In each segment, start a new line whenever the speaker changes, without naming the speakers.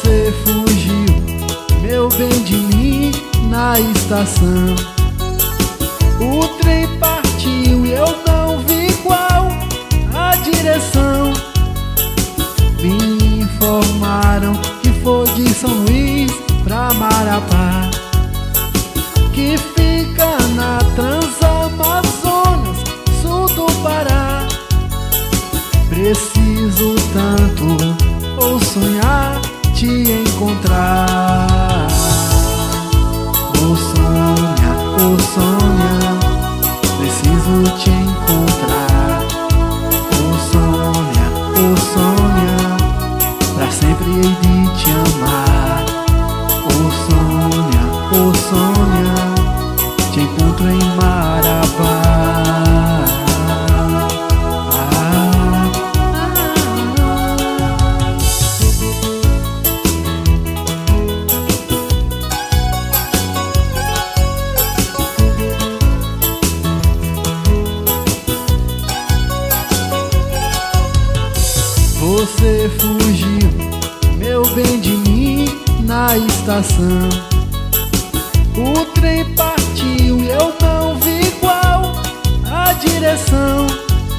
Você fugiu, meu bem, de mim na estação. O trem partiu e eu não vi qual a direção. Me informaram que foi de São Luís pra Marabá, que fica na Transamazonas, sul do Pará. Preciso tanto ou sonhar te encontrar. Oh Sônia, preciso te encontrar. Oh Sônia, pra sempre hei de te amar. Oh Sônia, te encontro em Marabá. Você fugiu, meu bem, de mim na estação. O trem partiu e eu não vi qual a direção.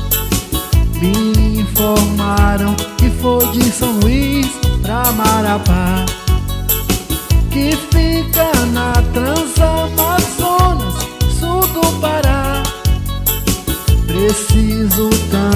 Me informaram que foi de São Luís pra Marabá, que fica na Transamazonas, sul do Pará. Preciso tanto